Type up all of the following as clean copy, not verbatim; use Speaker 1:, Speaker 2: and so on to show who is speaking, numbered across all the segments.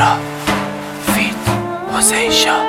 Speaker 1: چرا فیت حسین شاه.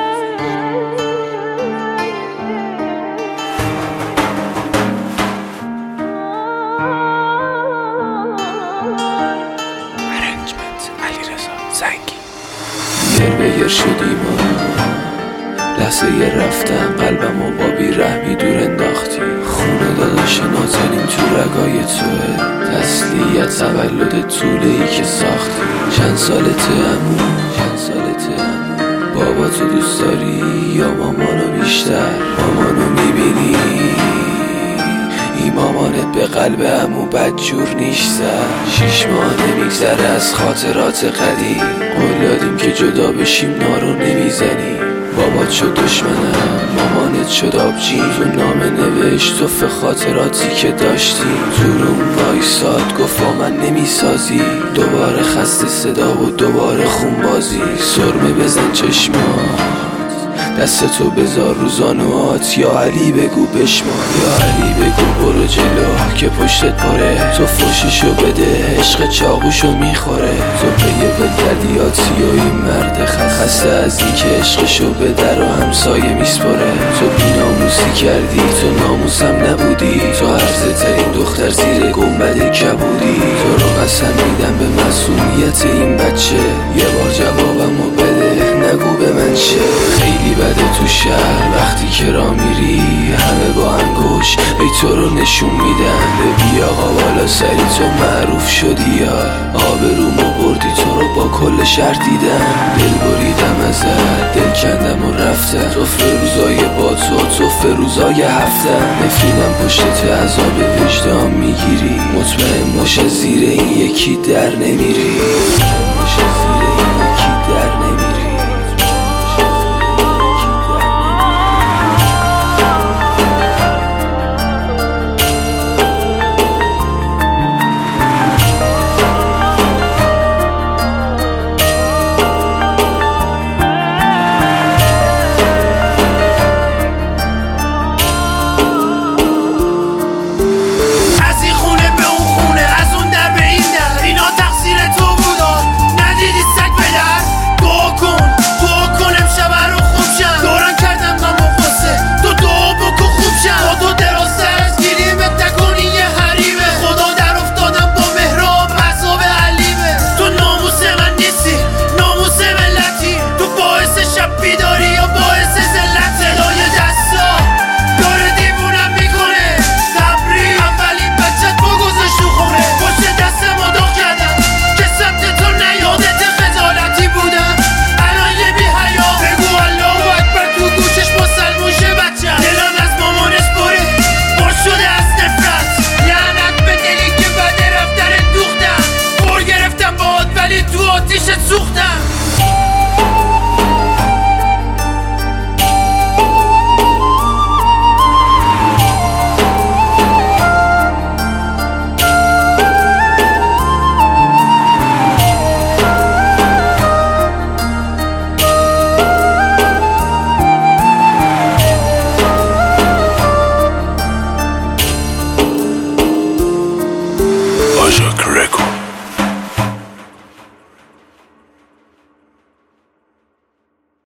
Speaker 1: ارنجمنت علیرضا زنگی.
Speaker 2: یر به یر شدیم لحظه یر رفتم قلبمو با بیرحمی دور انداختی. خونه داداش نازنین تو رگای توه، تسلیت تولد طوله‌ای که ساختی. چند سالته عمو، چند سالته عمو؟ بابا تو دوست داری یا مامانو بیشتر؟ مامانو میبینی این مامانت به قلب عمو بدجور نیست. 6 ماه نمیگذره از خاطرات قدیم، قول دادیم که جدا بشیم نارو نمیزنی. بابات شد دشمنم، مامانت شد آبجی. تو نامه نوشت توف خاطراتی که داشتی. تو روم وایساد گفت با من نمیسازی. دوباره خسته صدا و دوباره خونبازی. سرمه بزن چشمات، دستتو بذار رو زانوات. یا علی بگو بشمان، یا علی بگو برو جلو که پشتت پاره. تو فوششو بده عشق چاقوشو میخوره. تو پی ولگردیاتی و این مرد خسته از این که عشقشو به در و همسایه میسپره. تو بیناموسی کردی، تو ناموسم نبودی. تو عرضه ترین دختر زیر گنبد کبودی. تو رو قسم میدم به معصومیت این بچه، یه بار جوابمو بده نگو به من چه. خیلی بده تو شهر وقتی که را میری، همه با انگوش ای تو رو نشون میدن. ببی آقا بالا سری تو معروف شدی، یا آبرومو بردی. تو رو با کل شهر دیدم، دل بریدم ازت، دل کندم و رفتم. تو فروزای با تو فروزای هفتم. نفیدم پشتت عذاب وجدان میگیری، مطمئن باشه زیر این یکی در نمیری.